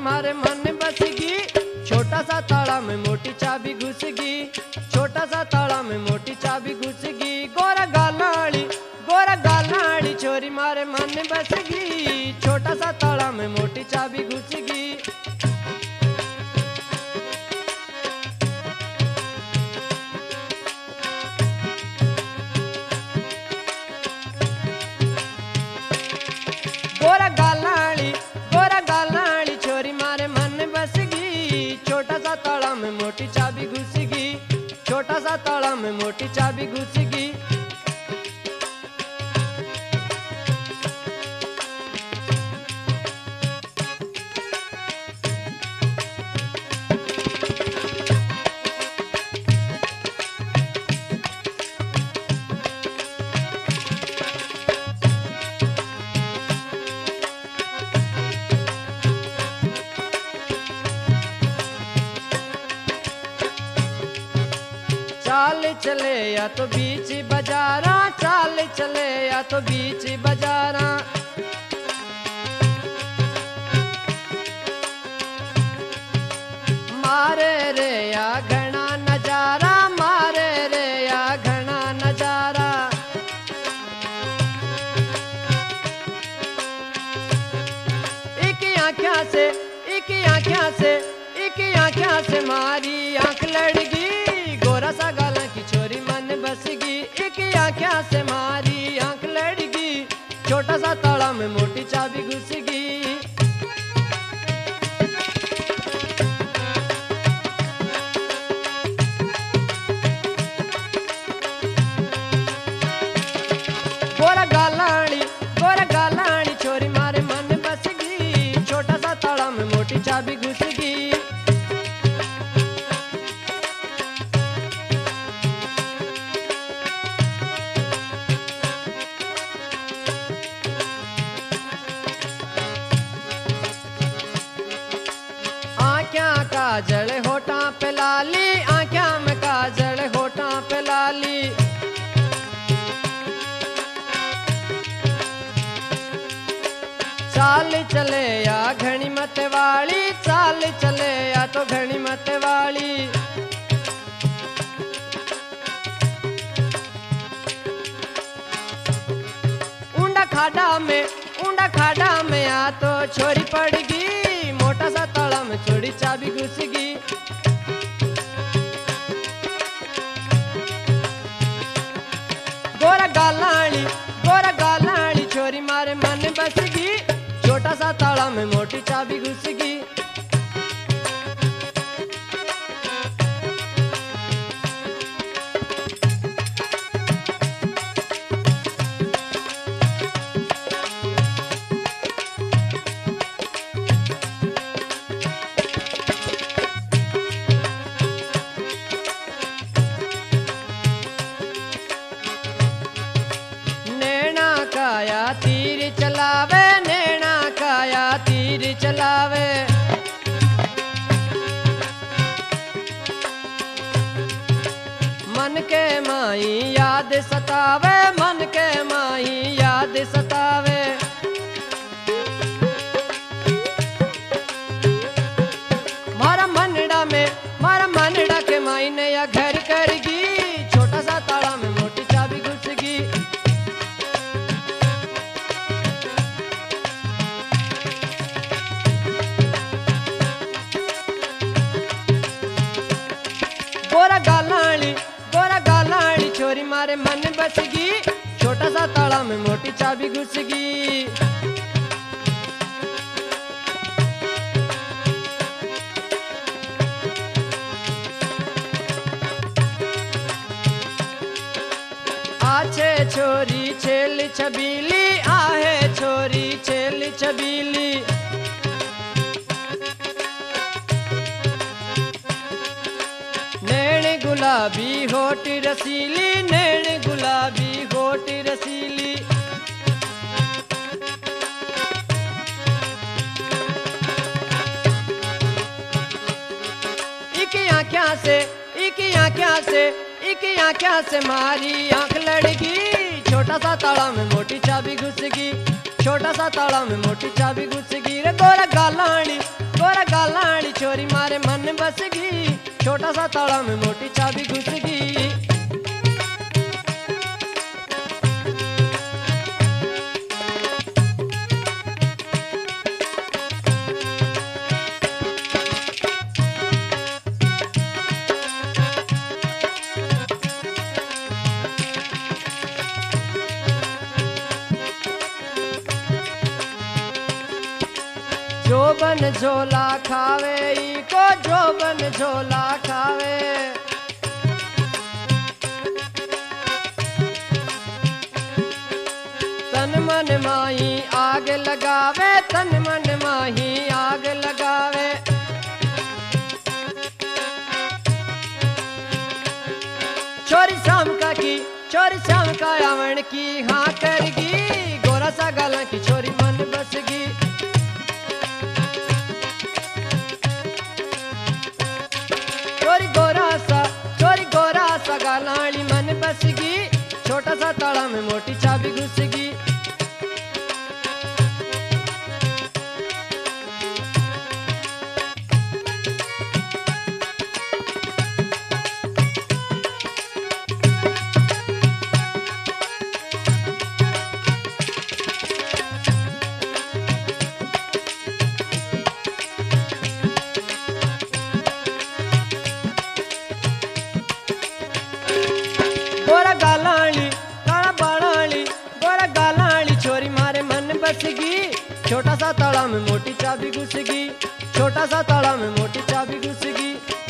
मारे मन बसगी। छोटा सा ताला में मोटी चाबी घुसगी, छोटा सा ताला में मोटी चाबी घुसगी। गोरा गालाड़ी छोरी मारे मन बसगी। छोटा सा ताला में मोटी चाबी घुसगी। गोरा गालाड़ी छोरी मारे मन बसगी। छोटा सा ताला में मोटी चाबी घुसगी, छोटा सा ताला में मोटी चाबी घुसगी। चाल चले या तो बीच बाजारा, चाल चले या तो बीच बाजारा। मारे रे या घना नजारा, मारे रे या घना नजारा। एक आँखिया से मारी आँख लड़गी। गोरा सा गाला की छोरी मन बसगी। एक आँखिया से मारी आँख लड़गी। छोटा सा ताला में मोटी चाबी घुसगी। गोरा गालाड़ी छोरी मारे मन बसगी। छोटा सा ताला में मोटी चाबी घुसगी। काजल होठा पे लाली, आँखों में काजल होठा पे लाली। चाल चले या घनी मतवाली, चाल चले या तो घनी मतवाली। ऊंडा खाड़ा में आ तो छोरी पड़गी। मोटा सा ताला में छोड़ी चाबी घुसगी। गोरा गालाड़ी छोरी मारे मन बसगी। छोटा सा ताला में मोटी चाबी घुसगी। काया तीर चलावे, नैना काया तीर चलावे। मन के माई याद सतावे, मन के माई याद सतावे। मारा मनड़ा के माई ने या घर करगी। छोटा सा ताला में मोटी चाबी घुसगी। गोरा गालाड़ी छोरी मारे मन बसगी। छोटा सा ताला में मोटी चाबी घुसगी। आछे छोरी छेल छबीली, आहे छोरी छेल छबीली। गुलाबी होठ रसीली, नैन गुलाबी होठ रसीली। एक आँखों से मारी आँख लड़गी। छोटा सा ताला में मोटी चाबी घुसगी। छोटा सा ताला में मोटी चाबी घुसगी। रे गोरा छोटा सा ताला में मोटी चाबी घुस गई। जो बन झोला खावे ई को जो बन झोला खावे। तन मन माही आग लगावे तन मन माही आग लगावे। चोरी शाम का आवण की हाँ करगी। गोरा सा गाला की छोरी मन बसगी। चोरी गोरा सा गालाली मन बसगी। छोटा सा ताला में मोटी चाबी घुसगी। गोरा गालाली काला बालाली गोरा गालाली छोरी मारे मन बसगी। छोटा सा ताला में मोटी चाबी घुसगी। छोटा सा ताला में मोटी चाबी घुसगी।